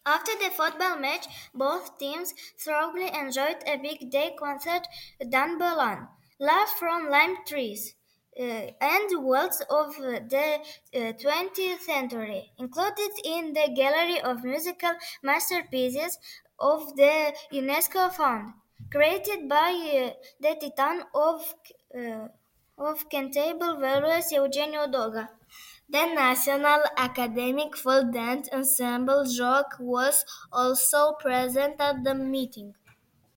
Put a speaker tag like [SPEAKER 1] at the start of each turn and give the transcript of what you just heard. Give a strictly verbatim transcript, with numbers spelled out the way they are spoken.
[SPEAKER 1] After the football match, both teams thoroughly enjoyed a big day concert done Berlin, live from lime trees. Uh, and worlds of the uh, twentieth century, included in the gallery of musical masterpieces of the UNESCO Fund, created by uh, the Titan of, uh, of Cantabile Valores Eugenio Doga. The National Academic Folk Dance Ensemble Jock was also present at the meeting.